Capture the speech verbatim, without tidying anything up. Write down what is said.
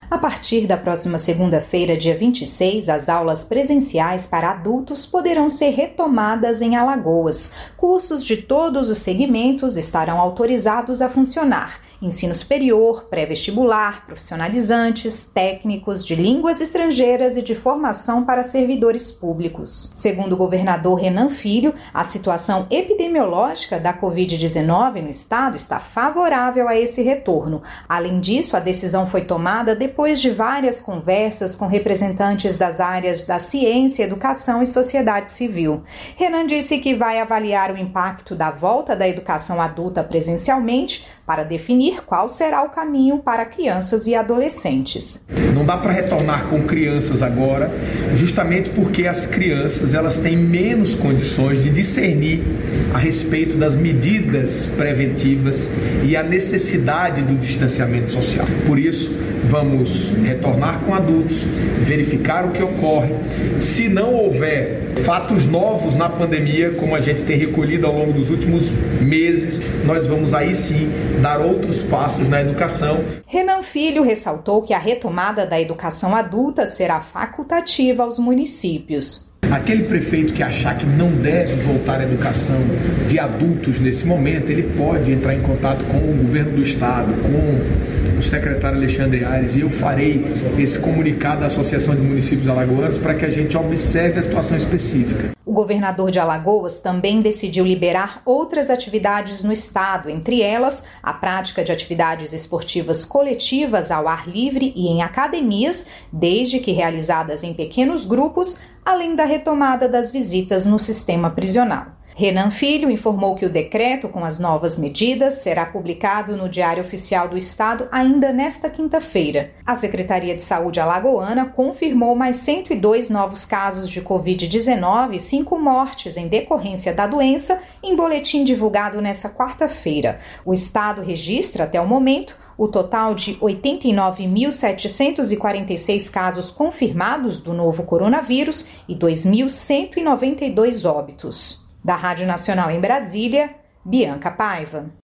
A partir da próxima segunda-feira, dia vinte e seis, as aulas presenciais para adultos poderão ser retomadas em Alagoas. Cursos de todos os segmentos estarão autorizados a funcionar. Ensino superior, pré-vestibular, profissionalizantes, técnicos de línguas estrangeiras e de formação para servidores públicos. Segundo o governador Renan Filho, a situação epidemiológica da covid dezenove no estado está favorável a esse retorno. Além disso, a decisão foi tomada depois de várias conversas com representantes das áreas da ciência, educação e sociedade civil. Renan disse que vai avaliar o impacto da volta da educação adulta presencialmente para definir qual será o caminho para crianças e adolescentes. Não dá para retornar com crianças agora, justamente porque as crianças elas têm menos condições de discernir a respeito das medidas preventivas e a necessidade do distanciamento social. Por isso, vamos retornar com adultos, verificar o que ocorre. Se não houver fatos novos na pandemia, como a gente tem recolhido ao longo dos últimos meses, nós vamos aí sim dar outros passos na educação. Renan Filho ressaltou que a retomada da educação adulta será facultativa aos municípios. Aquele prefeito que achar que não deve voltar à educação de adultos nesse momento, ele pode entrar em contato com o governo do estado, com o secretário Alexandre Aires, e eu farei esse comunicado da Associação de Municípios Alagoanos para que a gente observe a situação específica. O governador de Alagoas também decidiu liberar outras atividades no estado, entre elas a prática de atividades esportivas coletivas ao ar livre e em academias, desde que realizadas em pequenos grupos, além da retomada das visitas no sistema prisional. Renan Filho informou que o decreto com as novas medidas será publicado no Diário Oficial do Estado ainda nesta quinta-feira. A Secretaria de Saúde alagoana confirmou mais cento e dois novos casos de covid dezenove e cinco mortes em decorrência da doença em boletim divulgado nesta quarta-feira. O Estado registra, até o momento, o total de oitenta e nove mil setecentos e quarenta e seis casos confirmados do novo coronavírus e dois mil cento e noventa e dois óbitos. Da Rádio Nacional em Brasília, Bianca Paiva.